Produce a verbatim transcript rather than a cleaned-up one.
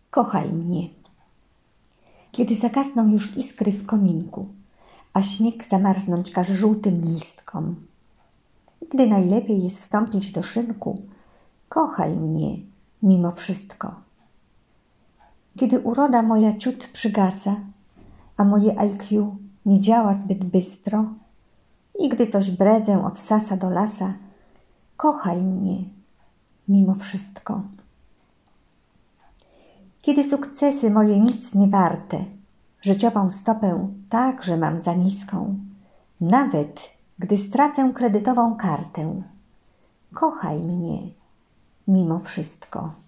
Kochaj mnie. Kiedy zagasną już iskry w kominku, a śnieg zamarznąć każe żółtym listkom, i gdy najlepiej jest wstąpić do szynku, kochaj mnie mimo wszystko. Kiedy uroda moja ciut przygasa, a moje I Q nie działa zbyt bystro, i gdy coś bredzę od sasa do lasa, kochaj mnie mimo wszystko. Kiedy sukcesy moje nic nie warte, życiową stopę także mam za niską, nawet gdy stracę kredytową kartę, kochaj mnie mimo wszystko.